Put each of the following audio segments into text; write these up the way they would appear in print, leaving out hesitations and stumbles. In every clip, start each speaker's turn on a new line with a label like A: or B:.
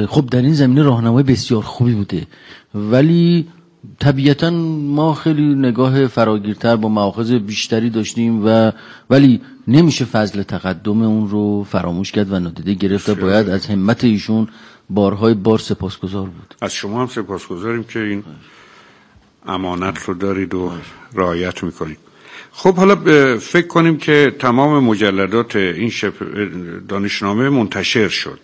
A: خب در این زمینه راهنمای بسیار خوبی بوده، ولی طبیعتا ما خیلی نگاه فراگیرتر با مآخذ بیشتری داشتیم ولی نمیشه فضل تقدم اون رو فراموش کرد و نادیده گرفت و باید از همت ایشون بارهای بار سپاسگزار بود.
B: از شما هم سپاسگزاریم که این امانت رو دارید و رعایت میکنید. خب حالا فکر کنیم که تمام مجلدات این دانشنامه منتشر شد.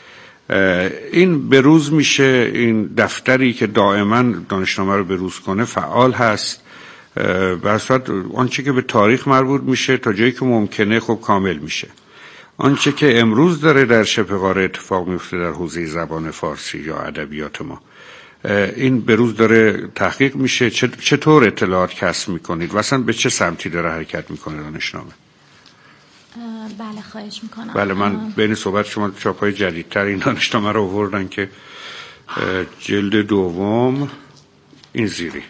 B: این بروز میشه، این دفتری که دائما دانشنامه رو بروز کنه فعال هست. به صورت آنچه که به تاریخ مربوط میشه تا جایی که ممکنه خب کامل میشه. آنچه که امروز داره در شبه قاره اتفاق میفته در حوزه زبان فارسی یا ادبیات ما، این بروز داره تحقیق میشه. چطور اطلاعات کسب میکنید و اصلا به چه سمتی داره حرکت میکنه دانشنامه؟
C: بله خواهش میکنم.
B: بله من بین صحبت شما چاپای جدیدتر این دانشنامه رو آوردن که جلد دوم این زیری،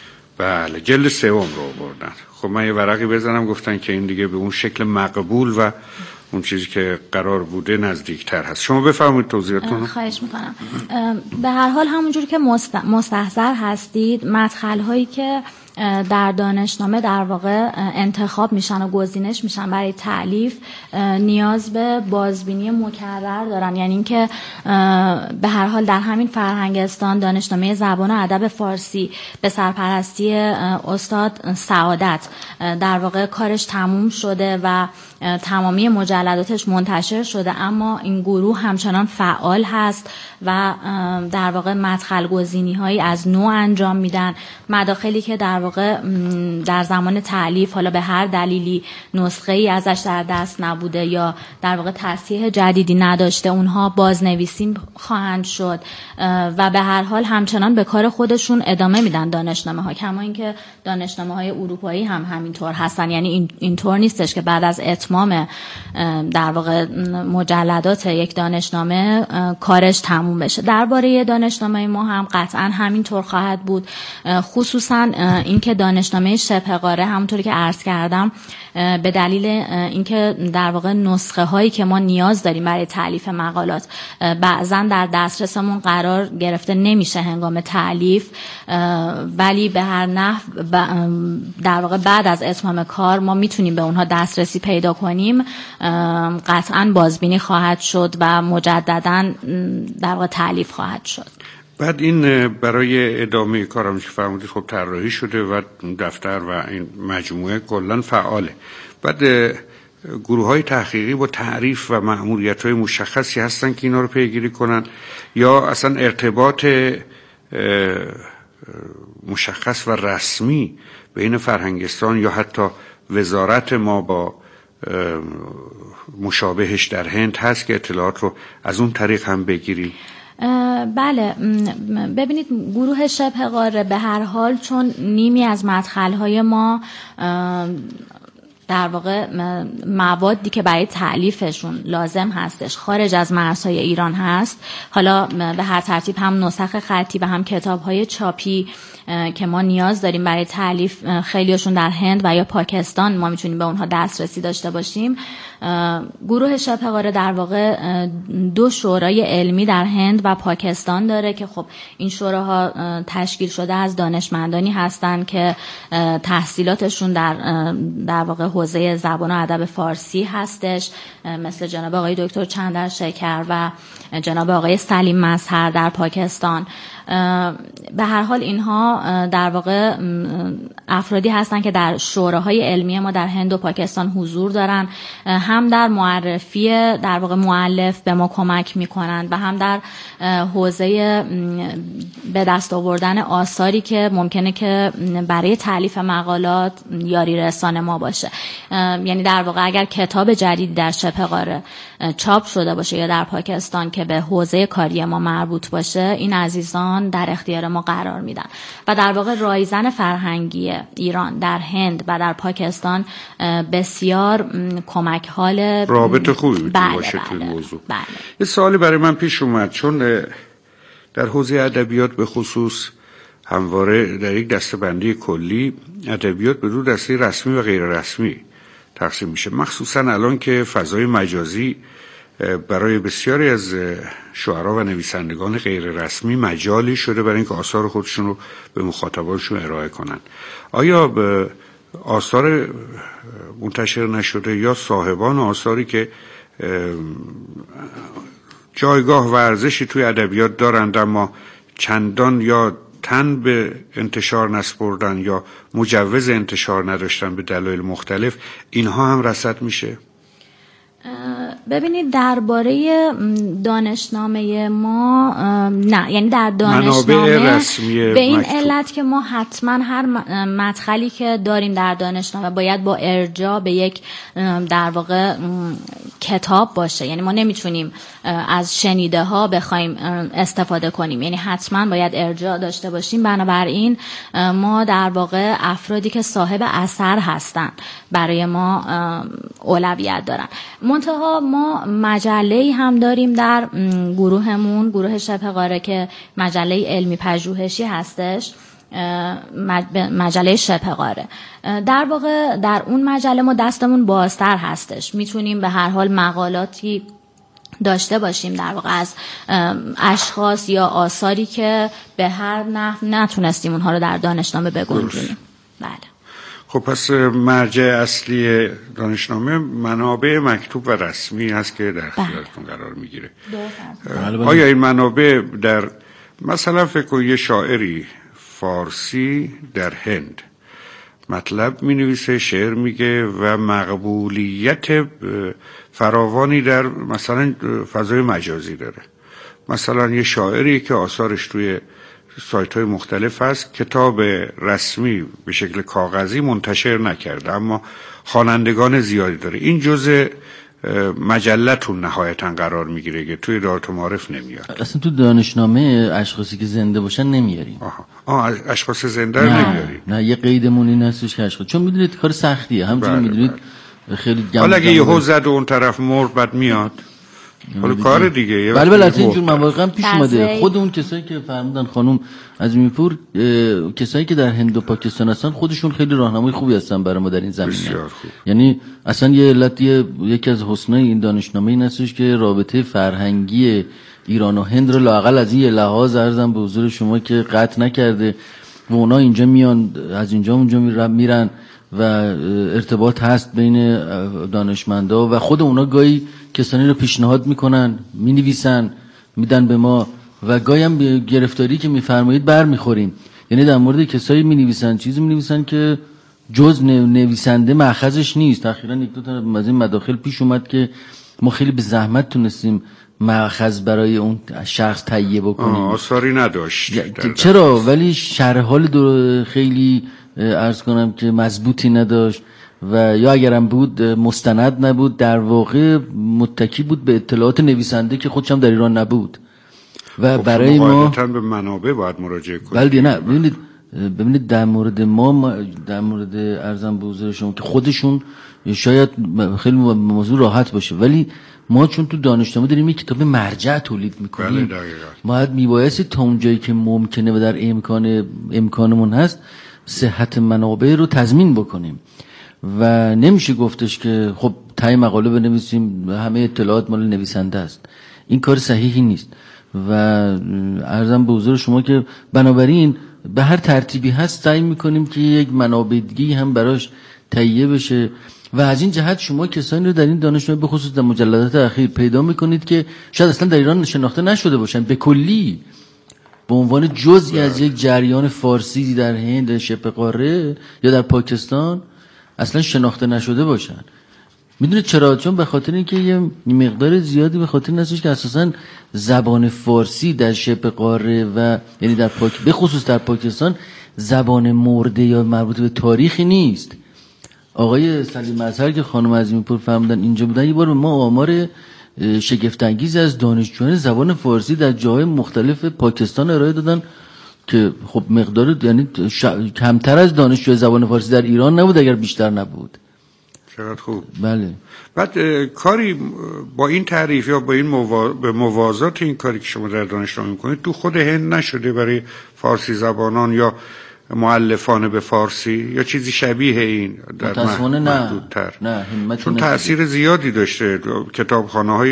B: بله جلد سوم رو آوردن. خب من یه ورقی بزنم، گفتن که این دیگه به اون شکل مقبول و اون چیزی که قرار بوده نزدیکتر هست. شما بفرمایید توضیحاتون.
C: خواهش میکنم. به هر حال همونجوری که مستحضر هستید، مدخل هایی که در دانشنامه در واقع انتخاب میشن و گزینش میشن برای تألیف نیاز به بازبینی مکرر دارن. یعنی اینکه به هر حال در همین فرهنگستان دانشنامه زبان و ادب فارسی به سرپرستی استاد سعادت در واقع کارش تموم شده و تمامی مجلداتش منتشر شده، اما این گروه همچنان فعال هست و در واقع مدخل گزینی هایی از نوع انجام میدن. مداخلی که در واقع در زمان تألیف حالا به هر دلیلی نسخه ای ازش در دست نبوده یا در واقع تصحیح جدیدی نداشته، اونها بازنویسی خواهند شد و به هر حال همچنان به کار خودشون ادامه میدن دانشنامه ها. کما اینکه دانشنامه های اروپایی هم همینطور هستن. یعنی اینطور نیستش که بعد از اتمام در واقع مجلدات یک دانشنامه کارش تموم بشه. درباره دانشنامه ما هم قطعا همینطور خواهد بود، خصوصا اینکه دانشنامه شبه قاره همونطوری که عرض کردم به دلیل اینکه در واقع نسخه هایی که ما نیاز داریم برای تألیف مقالات بعضا در دسترسمون قرار گرفته نمیشه هنگام تألیف، ولی به هر نحو در واقع بعد از اتمام کار ما میتونیم به اونها دسترسی پیدا کنیم. قطعا بازبینی خواهد شد و مجددا در واقع تألیف خواهد شد.
B: بعد این برای ادامه کارم که فرمودید خب طراحی شده و دفتر و این مجموعه کلا فعاله. بعد گروه‌های تحقیقی با تعریف و مأموریت‌های مشخصی هستن که اینا رو پیگیری کنن یا اصلا ارتباط مشخص و رسمی بین فرهنگستان یا حتی وزارت ما با مشابهش در هند هست که اطلاعات رو از اون طریق هم بگیری؟
C: بله، ببینید گروه شبه قاره به هر حال چون نیمی از مدخل‌های ما در واقع موادی که برای تألیفشون لازم هستش خارج از مرزهای ایران هست، حالا به هر ترتیب هم نسخ خطی و هم کتاب‌های چاپی که ما نیاز داریم برای تألیف، خیلیشون در هند و یا پاکستان ما میتونیم به اونها دسترسی داشته باشیم. گروه شبه قاره در واقع 2 شورای علمی در هند و پاکستان داره که خب این شوراها تشکیل شده از دانشمندانی هستن که تحصیلاتشون در واقع حوزه زبان و ادب فارسی هستش، مثل جناب آقای دکتر چندرشکر و جناب آقای سلیم مظهر در پاکستان. به هر حال اینها در واقع افرادی هستن که در شوراهای علمی ما در هند و پاکستان حضور دارن، هم در معرفی در واقع مؤلف به ما کمک میکنن و هم در حوزه به دست آوردن آثاری که ممکنه که برای تألیف مقالات یاری رسان ما باشه. یعنی در واقع اگر کتاب جدید در شبه قاره چاپ شده باشه یا در پاکستان که به حوزه کاری ما مربوط باشه، این عزیزان در اختیار ما قرار میدن و در واقع رایزن فرهنگی ایران در هند و در پاکستان بسیار کمک حال
B: رابطه خوبی باشه توی موضوع.
C: بله.
B: یه سوالی برای من پیش اومد، چون در حوزه ادبیات به خصوص همواره در یک دسته‌بندی کلی ادبیات به 2 دسته رسمی و غیر رسمی تقسیم میشه، مخصوصا الان که فضای مجازی برای بسیاری از شعرا و نویسندگان غیر رسمی مجالی شده برای اینکه آثار خودشون رو به مخاطبانشون ارائه کنن. آیا به آثار منتشر نشده یا صاحبان آثاری که جایگاه و ارزشی توی ادبیات دارند اما چندان یا تن به انتشار نسپردن یا مجوز انتشار نداشتن به دلایل مختلف، اینها هم رصد میشه؟
C: ببینید درباره دانشنامه ما نه، یعنی در دانشنامه به این علت که ما حتما هر مدخلی که داریم در دانشنامه باید با ارجاع به یک در واقع کتاب باشه، یعنی ما نمیتونیم از شنیده ها بخوایم استفاده کنیم، یعنی حتما باید ارجاع داشته باشیم. بنابراین ما در واقع افرادی که صاحب اثر هستن برای ما اولویت دارن. منتها ما مجله هم داریم در گروهمون، گروه شبه قاره، که مجله علمی پژوهشی هستش، مجله شبه قاره. در واقع در اون مجله ما دستمون بازتر هستش، میتونیم به هر حال مقالاتی داشته باشیم در واقع از اشخاص یا آثاری که به هر نحو نتونستیم اونها رو در دانشنامه بگنجونیم. بله.
B: خب پس مرجع اصلی دانشنامه منابع مکتوب و رسمی هست که در اختیارتون قرار میگیره. آیا این منابع در مثلا فکر کنید یه شاعری فارسی در هند مطلب می نویسه، شعر میگه و مقبولیت فراوانی در مثلا فضای مجازی داره، مثلا یه شاعری که آثارش توی سایت های مختلف هست، کتاب رسمی به شکل کاغذی منتشر نکرده اما خوانندگان زیادی داره، این جزء مجلتون نهایتا قرار میگیره که توی دارت و معارف نمیاد؟
A: اصلا تو دانشنامه اشخاصی که زنده باشن نمیاریم.
B: اشخاص زنده رو نمیاریم؟
A: نه، یه قیدمون این هستش که اشخاص، چون میدونید کار سختیه، همچنین میدونید خیلی
B: حالا اگه یهو زد و اون طرف مرد بعد میاد، حالا کار دیگه.
A: بله اینجور مواقع هم پیش اومده. خود اون کسایی که فرمودن خانم عظیمی‌پور، کسایی که در هند و پاکستان هستن خودشون خیلی راهنمای خوبی هستن برای ما در این زمینه. یعنی اصلا یه علت، یکی از حسنای این دانشنامه این هستش که رابطه فرهنگی ایران و هند رو لااقل از این لحاظ عرضم به حضور شما که قطع نکرده و اونا اینجا میان، از اینجا اونجا میرن و ارتباط هست بین دانشمندا و خود اونا گاهی کسانی رو پیشنهاد میکنن، مینویسن، میدن به ما و گاهی هم به گرفتاری که میفرمایید برمیخوریم. یعنی در مورد کسایی مینویسن، چیزی مینویسن که جز نویسنده مأخذش نیست. اخیراً یک دو تا از این مداخل پیش اومد که ما خیلی به زحمت تونستیم مأخذ برای اون شخص تهیه بکنیم.
B: آثاری نداشت.
A: چرا؟ ولی شرح حال خیلی عرض کنم که مضبوطی نداشت و یا اگرم بود مستند نبود، در واقع متکی بود به اطلاعات نویسنده که خودش هم در ایران نبود و
B: خب
A: برای ما
B: به منابع باید مراجعه کنید.
A: بلکه نه، ببینید در مورد ما، در مورد ارزم به حضور شما که خودشون شاید خیلی موضوع راحت باشه، ولی ما چون تو دانشنامه داریم یک کتاب مرجع تولید میکنیم، ما میبایستی تا اونجایی که ممکنه و در امکانمون هست صحت منابع رو تضمین بکنیم و نمیشه گفتش که خب تای مقاله بنویسیم همه اطلاعات مال نویسنده است. این کار صحیحی نیست و عرضم به حضور شما که بنابراین به هر ترتیبی هست سعی میکنیم که یک منابع دیگه هم براش تهیه بشه و از این جهت شما کسانی رو در این دانشنامه به خصوص در مجلدات اخیر پیدا میکنید که شاید اصلا در ایران شناخته نشده باشن، به کلی به عنوان جزئی از یک جریان فارسی در هند شبه قاره یا در پاکستان اصلا شناخته نشده باشن. میدونید چرا؟ چون به خاطر اینکه یه مقدار زیادی به خاطر هستش که اساسا زبان فارسی در شبه قاره و یعنی به خصوص در پاکستان زبان مرده یا مربوط به تاریخی نیست. آقای سلیم اظهر که خانم عظیمی‌پور فرمودن اینجا بودن، یه بار به ما آمار شگفت انگیز از دانشجویان زبان فارسی در جاهای مختلف پاکستان ارائه دادن که خب مقدار یعنی کمتر از دانشجوی زبان فارسی در ایران نبود اگر بیشتر نبود.
B: چقدر خوب.
A: بله.
B: بعد کاری با این تعریف یا با این به موازات این کاری که شما در دانشنامه میکنید تو خود هند نشده برای فارسی زبانان یا مؤلفان به فارسی یا چیزی شبیه این در محدودتر؟
A: نه
B: چون تأثیر زیادی داشته. کتابخانه‌های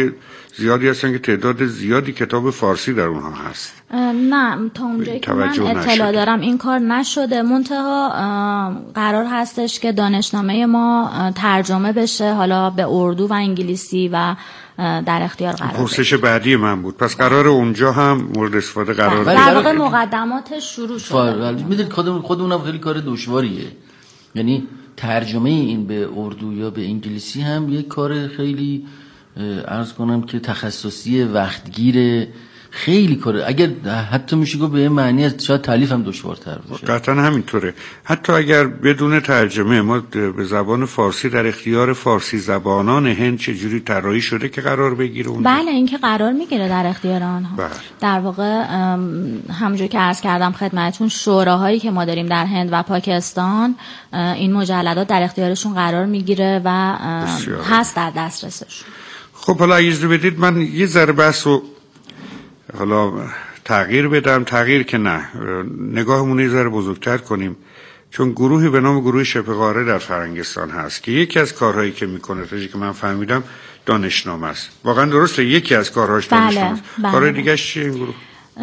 B: زیادی هستن که تعداد زیادی کتاب فارسی در اونها هست.
C: نه، تا اونجایی که من اطلاع دارم این کار نشده. منتها قرار هستش که دانشنامه ما ترجمه بشه، حالا به اردو و انگلیسی و در اختیار قرار بده.
B: پرسش بعدی من بود. پس قرار اونجا هم مورد استفاده قرار بده.
C: در واقع مقدماتش شروع شده.
A: میدونید خودمونم خیلی کار دشواریه. یعنی ترجمه این به اردو یا به انگلیسی هم یک کار خیلی عرض کنم که تخصصی، وقتگیره، خیلی کاره. اگر حتی میشه گفت به معنی از شاید تالیف هم دشوارتر باشه.
B: قطعا همینطوره. حتی اگر بدون ترجمه ما به زبان فارسی در اختیار فارسی زبانان هند چجوری طراحی شده که قرار بگیره اونجا؟
C: بله، این که قرار میگیره در اختیار آنها.
B: بله.
C: در واقع همونجور که عرض کردم خدمتتون، شوراهایی که ما داریم در هند و پاکستان این مجلدات در اختیارشون قرار میگیره و هست در دسترسشون.
B: خب حالا اجازه بدید من یه ذره بحث رو حالا تغییر بدم. تغییر که نه، نگاهمون یه ذره بزرگتر کنیم، چون گروهی به نام گروه شبه قاره در فرنگستان هست که یکی از کارهایی که میکنه تا که من فهمیدم دانشنامه است. واقعا درسته یکی از کارهاش دانشنامه است. کار دیگه چیه این گروه؟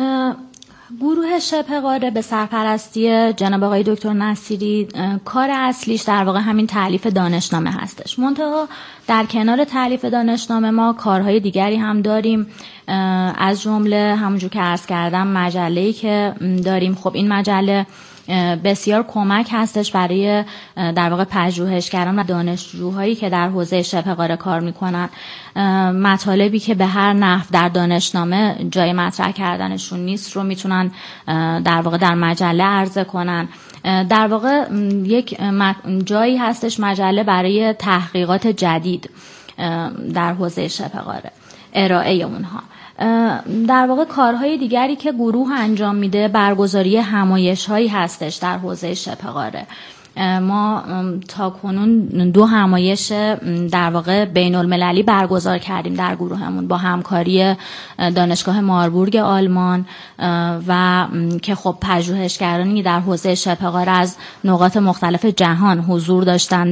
C: گروه شبه قاره به سرپرستی جناب آقای دکتر نصیری کار اصلیش در واقع همین تألیف دانشنامه هستش. منتها در کنار تألیف دانشنامه ما کارهای دیگری هم داریم، از جمله همونجور که عرض کردم مجله‌ای که داریم. خب این مجله بسیار کمک هستش برای در واقع پژوهشگران و دانشجوهایی که در حوزه شبه قاره کار میکنن. مطالبی که به هر نحو در دانشنامه جای مطرح کردنشون نیست رو میتونن در واقع در مجله عرضه کنن. در واقع یک جایی هستش مجله برای تحقیقات جدید در حوزه شبه قاره، ارائه اونها. در واقع کارهای دیگری که گروه انجام میده برگزاری همایش‌هایی هستش در حوزه شبه قاره. ما تا کنون 2 همایش در واقع بین المللی برگزار کردیم در گروهمون با همکاری دانشگاه ماربورگ آلمان و که خب پژوهشگرانی در حوزه شبه قاره از نقاط مختلف جهان حضور داشتن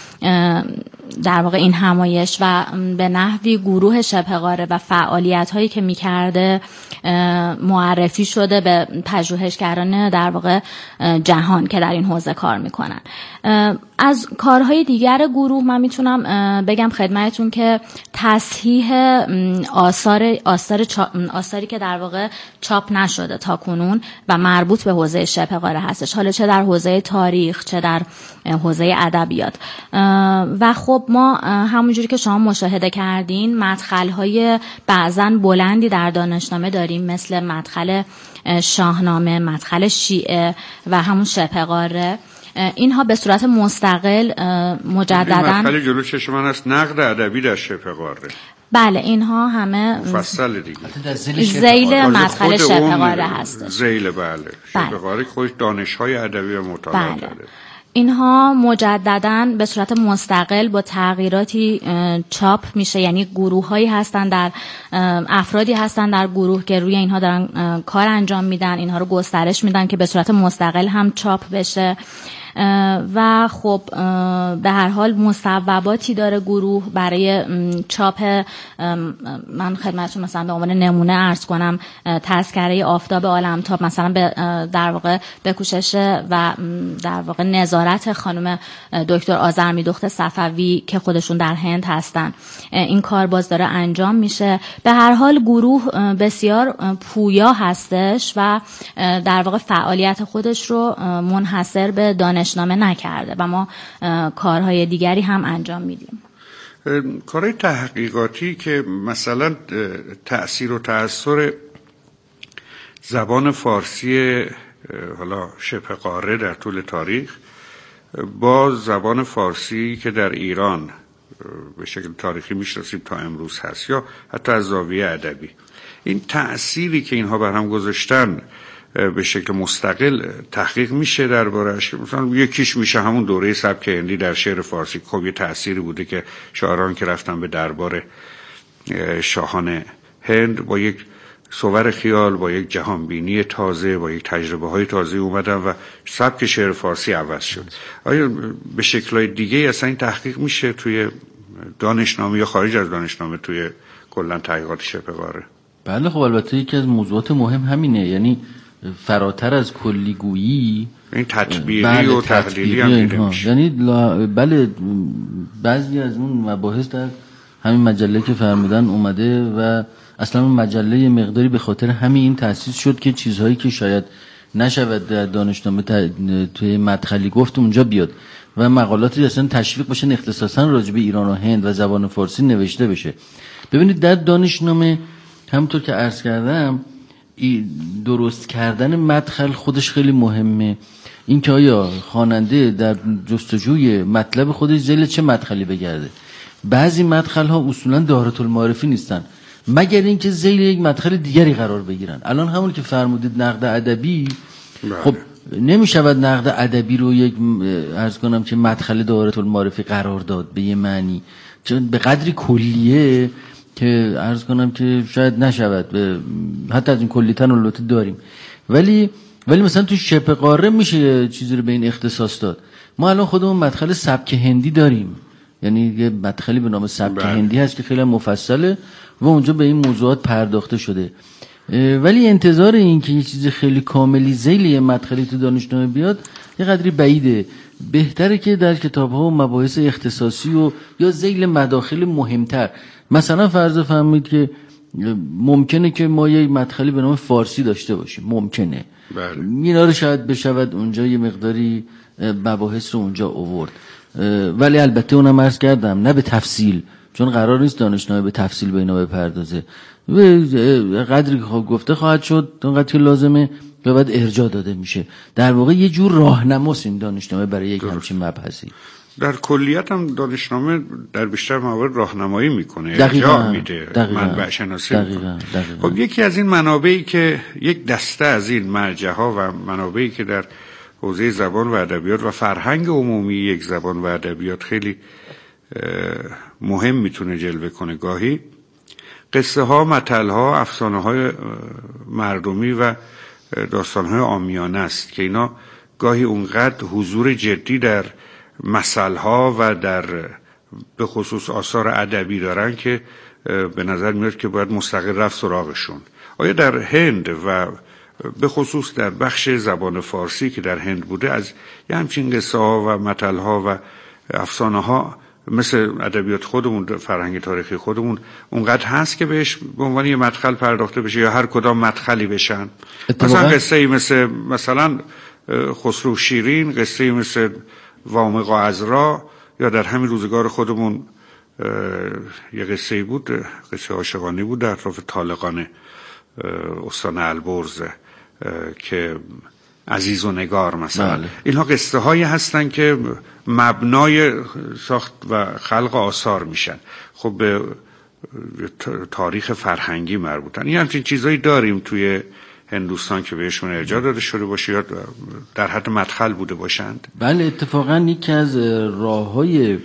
C: در واقع این همایش و به نحوی گروه شبه قاره و فعالیت‌هایی که می‌کرده معرفی شده به پژوهشگران در واقع جهان که در این حوزه کار می‌کنن. از کارهای دیگر گروه من میتونم بگم خدمتتون که تصحیح آثاری که در واقع چاپ نشده تا کنون و مربوط به حوزه شبه قاره هستش، حالا چه در حوزه تاریخ چه در حوزه ادبیات. و خب ما همونجوری که شما مشاهده کردین مدخل‌های بعضاً بلندی در دانشنامه داریم، مثل مدخل شاهنامه، مدخل شیعه و همون شبه قاره. اینها به صورت مستقل مجدداً
B: مدخل جلو چشم من هست، نقد ادبی در شبه قاره.
C: بله، اینها همه
B: مفصل دیگه
C: ذیل مدخل شبه قاره هستش.
B: ذیل بله. شبه قاره خودش دانش‌های ادبی و مطالعات داره.
C: اینها مجدداً به صورت مستقل با تغییراتی چاپ میشه، یعنی گروه‌هایی هستن در افرادی هستن در گروه که روی اینها دارن کار انجام میدن، اینها رو گسترش میدن که به صورت مستقل هم چاپ بشه. و خب به هر حال مصوباتی داره گروه برای چاپ. من خدمتتون مثلا به عنوان نمونه عرض کنم تذکره آفتاب عالمتاب مثلا در واقع به کوشش و در واقع نظارت خانم دکتر آذرمیدخت صفوی که خودشون در هند هستن این کار باز داره انجام میشه. به هر حال گروه بسیار پویا هستش و در واقع فعالیت خودش رو منحصر به دانشنامه نکرده و ما کارهای دیگری هم انجام میدیم.
B: کارهای تحقیقاتی که مثلا تأثیر و تأثیر زبان فارسی حالا شبه قاره در طول تاریخ با زبان فارسی که در ایران به شکل تاریخی میشناسیم تا امروز هست یا حتی از زاویه ادبی، این تأثیری که اینها بر هم گذاشتن به شکل مستقل تحقیق میشه دربارش. مثلا یکیش میشه همون دوره سبک هندی در شعر فارسی. خب یه تأثیری بوده که شاعران که رفتن به دربار شاهان هند با یک صور خیال، با یک جهانبینی تازه، با یک تجربه های تازه اومدن و سبک شعر فارسی عوض شد. آیا به شکل‌های دیگه اصلا این تحقیق میشه توی دانشنامه یا خارج از دانشنامه توی کلا تحقیقات شبه قاره.
A: بله خب البته یکی از موضوعات مهم همینه، یعنی فراتر از کلیگویی
B: این تطبیقی و تحلیلی هم دیده میشه.
A: یعنی بله بعضی از اون مباحث در همین مجله که فرمودن اومده و اصلا اون مجله مقداری به خاطر همین تأسیس شد که چیزهایی که شاید نشود در دانشنامه توی مدخلی گفت اونجا بیاد و مقالاتی اصلا تشویق بشن اختصاصا راجع به ایران و هند و زبان فارسی نوشته بشه. ببینید در دانشنامه همونطور که عرض کردم درست کردن مدخل خودش خیلی مهمه. این که آیا خواننده در جستجوی مطلب خودش ذیل چه مدخلی بگرده. بعضی مدخل ها اصولا دایره المعارفی نیستن مگر اینکه ذیل یک مدخل دیگری قرار بگیرن. الان همون که فرمودید نقد ادبی، خب نمیشود نقد ادبی رو یک عرض کنم که مدخل دایره المعارفی قرار داد به یه معنی، چون به قدری کلیه که عرض کنم که شاید نشود، حتی از این کلیتن البته داریم، ولی مثلا تو شبه قاره میشه چیزی رو به این اختصاص داد. ما الان خودمون مدخل سبک هندی داریم، یعنی یه مدخلی به نام سبک هندی هست که خیلی مفصله و اونجا به این موضوعات پرداخته شده. ولی انتظار این که یه چیز خیلی کاملی ذیل یه مدخلی تو دانشنامه بیاد یه قدری بعیده. بهتره که در کتاب‌ها و مباحث اختصاصی و یا ذیل مداخل مهمتر، مثلا فرض فرمایید که ممکنه که ما یه مدخلی به نام فارسی داشته باشیم، ممکنه اینا رو شاید بشود اونجا یه مقداری مباحث رو اونجا آورد، ولی البته اونم عرض کردم نه به تفصیل، چون قرار نیست دانشنامه به تفصیل به اینا بپردازه. قدری گفته خواهد شد اونقدر که لازمه و بعد ارجاع داده میشه. در واقع یه جور راهنماست این دانشنامه برای یک همچین مبحثی.
B: در کلیت هم دانشنامه در بیشتر موارد راهنمایی میکنه،
A: ارجاع
B: میده، منبع شناسی میکنه. خب یکی از این منابعی که یک دسته از این مرجع‌ها و منابعی که در حوزه زبان و ادبیات و فرهنگ عمومی یک زبان و ادبیات خیلی مهم میتونه جلوه کنه، گاهی قصه ها، متل ها، افسانه های مردمی و داستان های عامیانه است که اینا گاهی اونقدر حضور جدی در مثل ها و در به خصوص آثار ادبی دارن که به نظر میاد که باید مستقل رفت سراغشون. آیا در هند و به خصوص در بخش زبان فارسی که در هند بوده از یه همچین قصه ها و متل ها و افسانه ها مثل ادبیات خودمون، فرهنگ تاریخی خودمون اونقدر هست که بهش به عنوان یه مدخل پرداخته بشه یا هر کدام مدخلی بشن؟ مثلا قصه‌ای مثلا خسرو شیرین، قصه‌ای مثل وامق و عذرا، یا در همین روزگار خودمون یه قصه‌ای بود، قصه عاشقانه بود در اطراف طالقان استان البرز که عزیز و نگار مثلا. اینها قصه هایی هستن که مبنای ساخت و خلق آثار میشن، خب به تاریخ فرهنگی مربوطن. این همچین چیزایی داریم توی هندوستان که بهشون ارجاع داده شده باشه یا در حد مدخل بوده باشند.
A: بله اتفاقا یکی از راه‌های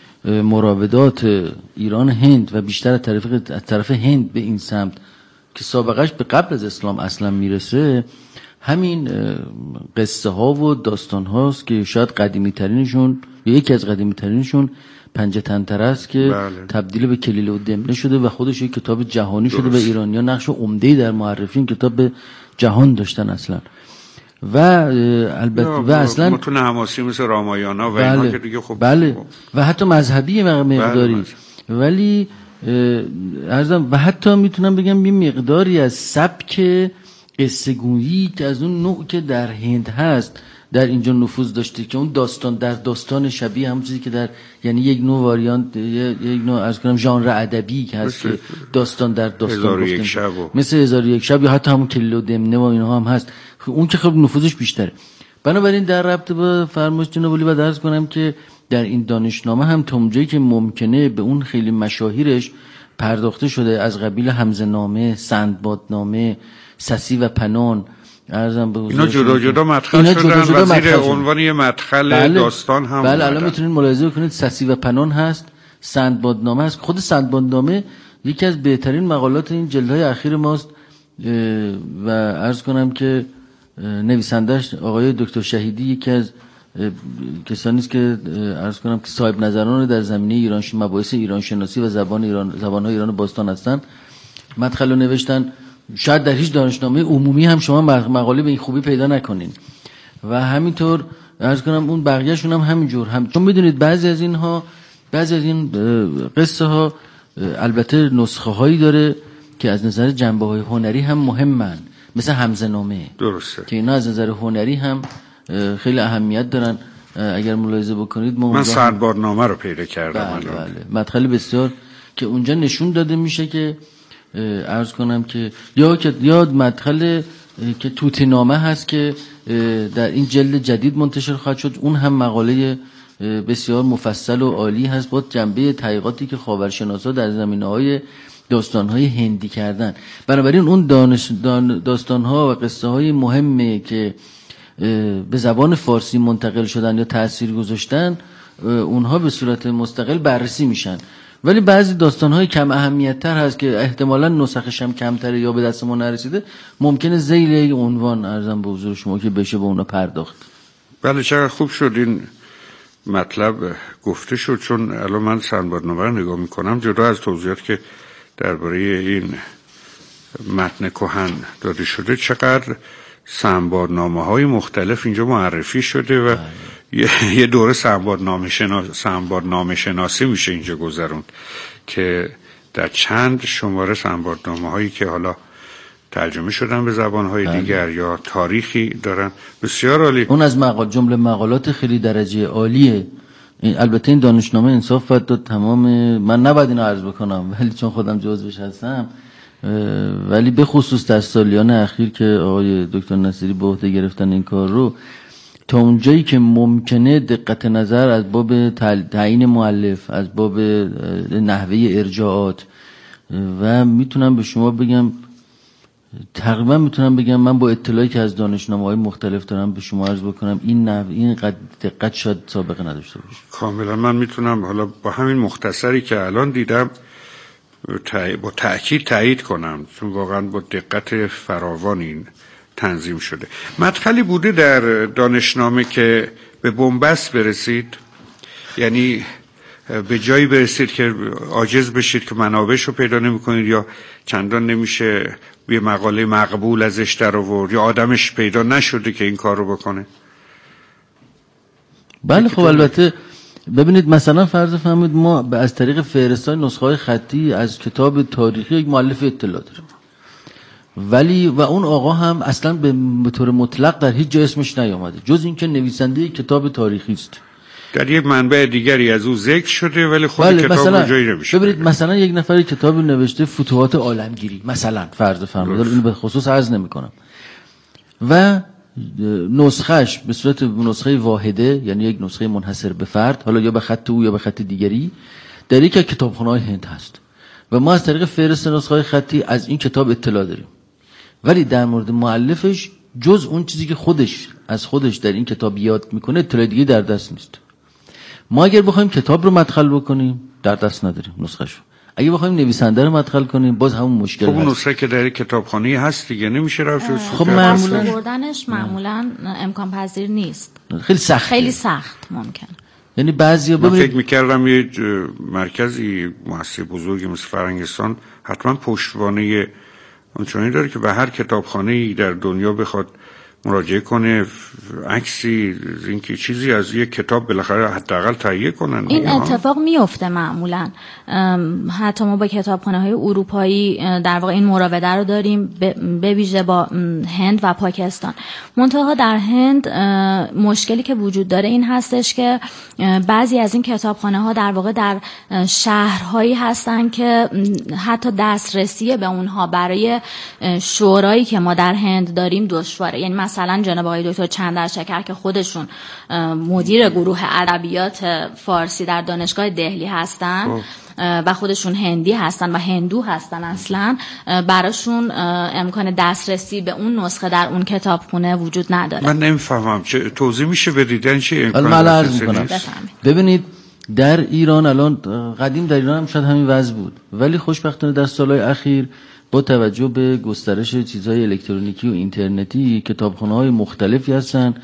A: مراودات ایران هند و بیشتر از طرف هند به این سمت که سابقش به قبل از اسلام اصلا میرسه همین قصه ها و داستان هاست که شاید قدیمی ترینشون یا یکی از قدیمی ترینشون پنجتنتر است که تبدیل به کلیله و دمنه شده و خودش یک کتاب جهانی شده و ایرانی‌ها نقش عمده‌ای در معرفی این کتاب به جهان داشتن اصلا. و البته و اصلا
B: متون حماسی مثل رامایانا و اینا که دیگه خب
A: بله و حتی مذهبی مقداری ولی ارزم و حتی میتونم بگم یه مقداری از سبک قصه گویی که از اون نوع که در هند هست در اینجا نفوذ داشته که اون داستان در داستان شبیه همون چیزی که در یعنی یک نوع واریانت یک نوع عرض کنم ژانر ادبی که هست که داستان در داستان گفتن مثل 1001 شب یا حتی همون کلیله و دمنه و اینها هم هست، اون که خب نفوذش بیشتره. بنابراین در رابطه با فرمایش جناب ولی باید عرض کنم که در این دانشنامه هم تا اونجایی که ممکنه به اون خیلی مشاهیرش پرداخته شده، از قبیل حمزه نامه، سندبادنامه، سسی و پنان ارزم به
B: اینا جدا جدا مدخل شدن و زیر عنوان یه مدخل داستان هم
A: بله الان میتونید ملاحظه کنید سسی و پنان هست، سندبادنامه هست. خود سندبادنامه یکی از بهترین مقالات این جلدهای اخیر ماست و عرض کنم که نویسندش آقای دکتر شهیدی یکی از کسانی است که عرض کنم که صاحب نظران در زمینه مباحث ایران شناسی و زبان‌های ایران باستان هستند مدخل رو نوشتن. شاید در هیچ دانشنامه عمومی هم شما مقاله به این خوبی پیدا نکنین و همینطور عرض کنم اون بقیه‌شون هم همینجور. چون میدونید بعضی از این قصه ها البته نسخه هایی داره که از نظر جنبه های هنری هم مهمن، مثل حمزه نامه.
B: درسته
A: که اینا از نظر هنری هم خیلی اهمیت دارن. اگر ملاحظه بکنید
B: من سندبادنامه رو پیدا کردم.
A: بله. مدخل بسیار که اونجا نشون داده میشه که عرض کنم که یا مدخل که توتینامه هست که در این جلد جدید منتشر خواهد شد. اون هم مقاله بسیار مفصل و عالی هست با جنبه تحقیقاتی که خاورشناسا در زمینه‌های داستان‌های هندی کردن. بنابراین اون داستان‌ها و قصه‌های مهمه که به زبان فارسی منتقل شدن یا تأثیر گذاشتن اونها به صورت مستقل بررسی میشن. ولی بعضی داستان‌های کم اهمیت‌تر هست که احتمالاً نسخش هم کمتره یا به دست ما نرسیده، ممکنه ذیل یک عنوان عرضم به حضور شما که بشه به اونا پرداخت.
B: بله چقدر خوب شد این مطلب گفته شد، چون الان من سندبادنامه رو نگاه میکنم جدا از توضیحات که درباره این متن کهن داده شده چقدر سندبادنامه‌های مختلف اینجا معرفی شده و یه دوره سندبادنامه شناسی میشه اینجا گذروند که در چند شماره سندبادنامه‌هایی که حالا ترجمه شدن به زبان‌های دیگر یا تاریخی دارن. بسیار عالی.
A: اون از جمله مقالات خیلی درجه عالیه. البته این دانشنامه انصاف باید داد تمام، من نباید اینو عرض بکنم ولی چون خودم جزوش هستم، ولی به خصوص در سالیان اخیر که آقای دکتر نصیری به عهده گرفتن این کار رو، تا اونجایی که ممکنه دقت نظر از باب تعیین مؤلف، از باب نحوه ارجاعات و میتونم به شما بگم تقریبا میتونم بگم من با اطلاعی که از دانشنامه‌های مختلف دارم به شما عرض بکنم این دقت شاید سابقه نداشته باشه.
B: کاملا من میتونم حالا با همین مختصری که الان دیدم با تأکید تایید کنم، چون واقعا با دقت فراوان این تنظیم شده. مدخلی بوده در دانشنامه که به بنبست برسید، یعنی به جایی برسید که عاجز بشید که منابعش رو پیدا نمی کنید یا چندان نمیشه یه مقاله مقبول ازش در آورد یا آدمش پیدا نشده که این کار رو بکنه؟
A: بله خب البته ببینید مثلا فرض فرمایید ما از طریق فهرست‌های نسخه‌های خطی از کتاب تاریخی یک مؤلف اطلاع داریم، ولی و اون آقا هم اصلا به طور مطلق در هیچ جا اسمش نیامده جز اینکه نویسنده کتاب تاریخی است.
B: در یک منبع دیگری از او ذکر شده ولی خود کتاب رو جایی نمیشه.
A: ببینید مثلا یک نفر کتاب نوشته فتوحات عالمگیری مثلا فرض فرمایید، اینو به خصوص عرض نمی‌کنم، و نسخهش به صورت نسخه واحده، یعنی یک نسخه منحصر به فرد، حالا یا به خط او یا به خط دیگری، در یک کتابخانه‌های هند هست و ما از طریق فهرست نسخه‌های خطی از این کتاب اطلاع داریم، ولی در مورد مؤلفش جز اون چیزی که خودش در این کتاب یاد میکنه اطلاع دیگه در دست نیست. ما اگر بخوایم کتاب رو مدخل بکنیم در دست نداریم نسخه‌شو، اگه بخوایم نویسنده رو مدخل کنیم باز همون مشکل هست.
B: خب اون نسخه که در کتابخانه هست دیگه نمیشه رفت.
C: خب معمولا امکان پذیر نیست، خیلی سخت ممکنه.
A: یعنی بعضیا
B: ببینید فکر می‌کردم یه مرکزی مؤسسه بزرگی مثل فرنگستان حتما پشتوانه اونچنانی داره که به هر کتابخانه‌ای در دنیا بخواد مراجعه کنه عکسی اینکه چیزی از یک کتاب بالاخره حداقل تهیه کنن.
C: این اتفاق میفته معمولا. حتی ما با کتابخانه‌های اروپایی در واقع این مراوده رو داریم، به ویژه با هند و پاکستان. منتها در هند مشکلی که وجود داره این هستش که بعضی از این کتابخانه‌ها در واقع در شهرهایی هستن که حتی دسترسی به اونها برای شورایی که ما در هند داریم دشواره. یعنی مثلا جناب آقای دکتر چندرشکر که خودشون مدیر گروه ادبیات فارسی در دانشگاه دهلی هستن و خودشون هندی هستن و هندو هستن، اصلا براشون امکان دسترسی به اون نسخه در اون کتابخونه وجود نداره.
B: من نمیفهمم چه توضیح میشه بدیدن چی امکان
A: دسترسی نیست؟ ببینید در ایران الان قدیم در ایران هم شاید همین وضع بود، ولی خوشبختانه در سالهای اخیر با توجه به گسترش چیزهای الکترونیکی و اینترنتی کتابخانه‌های مختلفی هستن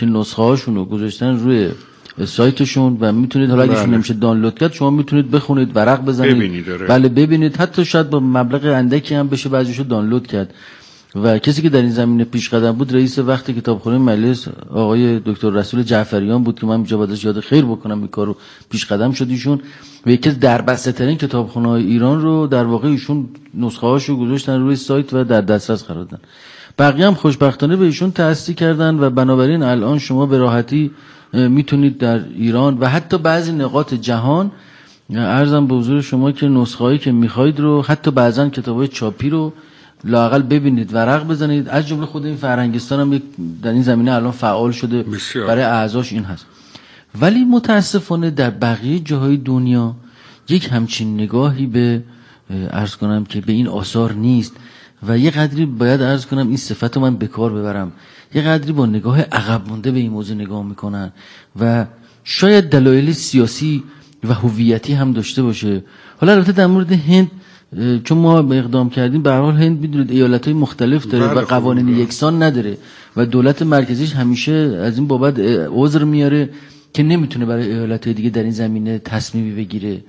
A: که نسخه هاشون رو گذاشتن روی سایتشون و میتونید حالا اگه نمیشه دانلود کرد شما میتونید بخونید، ورق بزنید،
B: ببینید.
A: بله ببینید، حتی شاید با مبلغ اندکی هم بشه بعضیشو دانلود کرد. و کسی که در این زمینه پیش قدم بود رئیس وقت کتابخانه مجلس آقای دکتر رسول جعفریان بود که من اینجا بازش یاد خیر بکنم این کارو پیش قدم شد ایشون و یکی از دربسته ترین کتابخانه‌های ایران رو در واقع ایشون نسخه هاشو گذاشتن روی سایت و در دسترس قرار دادن. بقیه هم خوشبختانه به ایشون تأسیس کردن و بنابراین الان شما به راحتی میتونید در ایران و حتی بعضی نقاط جهان عرضم به حضور شما که نسخه‌ای که میخواید رو حتی بعضن کتابای چاپی رو لااقل ببینید، ورق بزنید. از جمله خود این فرهنگستان هم در این زمینه الان فعال شده
B: بسیار.
A: برای اعضاش این هست. ولی متاسفانه در بقیه جاهای دنیا یک همچین نگاهی به عرض کنم که به این آثار نیست و یه قدری باید عرض کنم این صفت رو من به کار ببرم، یه قدری با نگاه عقب مونده به این موضوع نگاه میکنن و شاید دلایل سیاسی و هویتی هم داشته باشه. حالا البته در مورد هند چون ما اقدام کردیم به هر حال هند میدونید ایالت‌های مختلف داره و قوانین یکسان نداره و دولت مرکزیش همیشه از این بابت عذر میاره که نمیتونه برای ایالت‌های دیگه در این زمینه تصمیمی بگیره.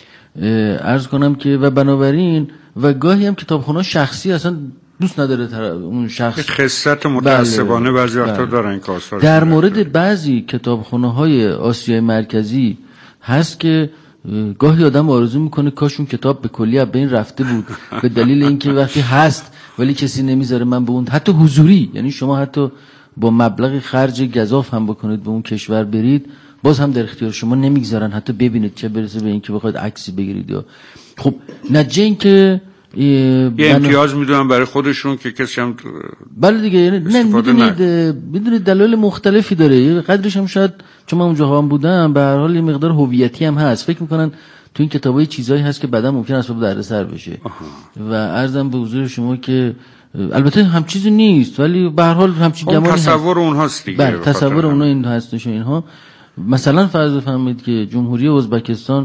A: عرض کنم که و بنابراین و گاهی هم کتابخونه شخصی اصلا دوست نداره اون شخص
B: خصت متأسفانه بعضی وقتا دارن که آثار
A: در مورد بعضی کتابخونه‌های آسیای مرکزی هست که گاهی آدم آرزو میکنه کاش اون کتاب به کلی از بین رفته بود به دلیل اینکه وقتی هست ولی کسی نمیذاره من به اون حتی حضوری، یعنی شما حتی با مبلغ خرج گزاف هم بکنید به اون کشور برید باز هم در اختیار شما نمیگذارن حتی ببینید، چه برسه به اینکه بخواید عکسی بگیرید. یا خب نتیجه این که
B: یه امتیاز میدونن برای خودشون که کسی هم
A: بله دیگه، یعنی نه میدونید دلایل مختلفی داره. قدرش هم شاید چون من اونجا هم بودم به هر حال یه مقدار هویتی هم هست، فکر میکنن تو این کتابای چیزایی هست که بعدا ممکن است دردسر بشه. و عرضم به حضور شما که البته هم چیزی نیست ولی به هر حال همچین گمانی
B: تصور اونهاست دیگه.
A: بله تصور اونها این هستش. اینها مثلا فرض بفرمایید که جمهوری ازبکستان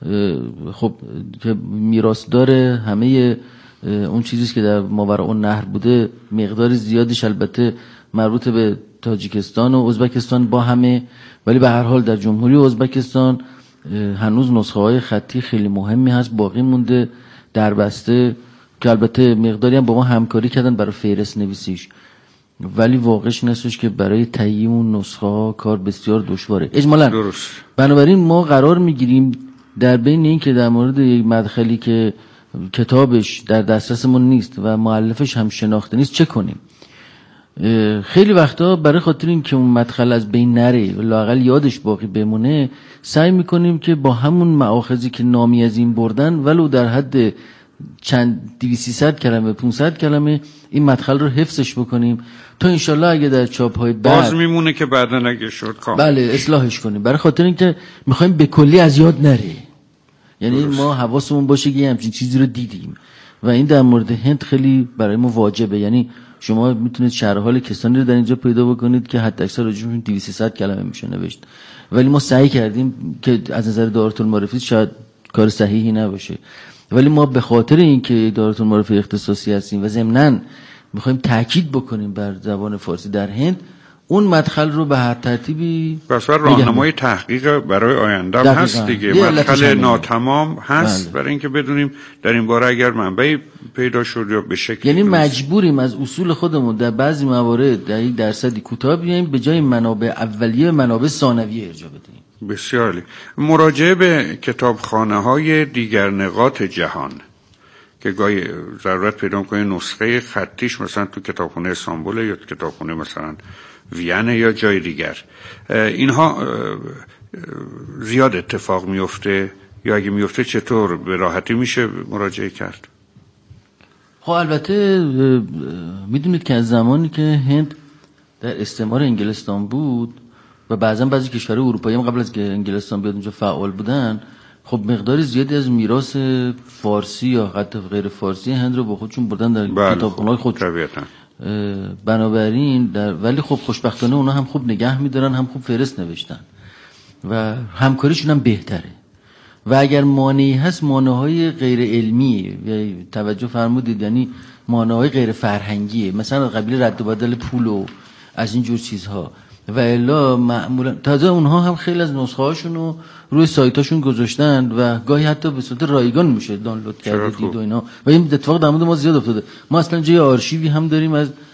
A: خب که میراثدار همه اون چیزی که در ماوراء النهر بوده، مقدار زیادیش البته مربوط به تاجیکستان و ازبکستان با همه، ولی به هر حال در جمهوری ازبکستان هنوز نسخه های خطی خیلی مهمی هست باقی مونده در بسته که البته مقداری هم با ما همکاری کردن برای فهرست نویسیش، ولی واقعش نستش که برای تهیه اون نسخه ها کار بسیار دشواره اجمالاً.
B: درست.
A: بنابراین ما قرار میگیریم در بین این که در مورد یک مدخلی که کتابش در دسترسمون نیست و مؤلفش هم شناخته نیست چه کنیم. خیلی وقتا برای خاطر این که اون مدخل از بین نره و لااقل یادش باقی بمونه سعی میکنیم که با همون مآخذی که نامی از این بردن ولو در حد چند 200 کلمه 500 کلمه این مدخل رو حفظش بکنیم تا انشالله اگه در چاپ‌های بعد
B: باز میمونه که بعدن اگه شد کامل
A: بله اصلاحش کنیم. برای خاطر اینکه میخوایم به کلی از یاد نره، یعنی درست. ما حواسمون باشه که همچین چیزی رو دیدیم و این در مورد هند خیلی برای ما واجبه. یعنی شما میتونید شرح حال کسانی رو در اینجا پیدا بکنید که حد اکثر راجعشون 200 کلمه میشه نوشت، ولی ما سعی کردیم که از نظر دارالمعارفی شاید کار صحیحی نباشه، ولی ما به خاطر اینکه دارالمعارفی اختصاصی هستیم و ضمناً میخوایم تاکید بکنیم بر زبان فارسی در هند، اون مدخل رو به هر ترتیبی
B: بس راهنمای تحقیق برای آینده هم هست دیگه. مدخل ناتمام هست برای اینکه بدونیم در این باره اگر منبعی پیدا شد یا به شکلی
A: یعنی مجبوریم از اصول خودمون در بعضی موارد در یک درصدی کوتاه بیاییم به جای منابع اولیه منابع ثانویه ارجاع بدیم.
B: بسیار عالی. مراجعه به کتابخانه‌های دیگر نقاط جهان که گاهی ضرورت پیدا کنه نسخه خطیش مثلا تو کتابخونه استانبول یا تو کتابخونه مثلا وین یا جای دیگر، اینها زیاد اتفاق میفته یا اگه میفته چطور به راحتی میشه مراجعه کرد؟
A: خب البته میدونید که از زمانی که هند در استعمار انگلستان بود و بعضا بعضی کشورهای اروپایی هم قبل از که انگلستان بیاد اونجا فعال بودن، خب مقداری زیادی از میراث فارسی یا حتی غیر فارسی هند رو با خودشون بردن در کتابخونه‌های خودشون. بنابراین ولی خب خوشبختانه اونا هم خوب نگه میدارن، هم خوب فهرست نوشتن و همکاریشون هم بهتره. و اگر مانعی هست مانعهای غیر علمی توجه فرمودید، یعنی مانعهای غیر فرهنگیه، مثلا قبیل رد و بدل پول و از این جور چیزها، و الا معمولا تازه اونها هم خیلی از نسخه هاشون رو روی سایتاشون گذاشتن و گاهی حتی به صورت رایگان میشه دانلود کرده دید و اینا و این اتفاق در مورد ما زیاد افتاده. ما اصلا جای آرشیوی هم داریم از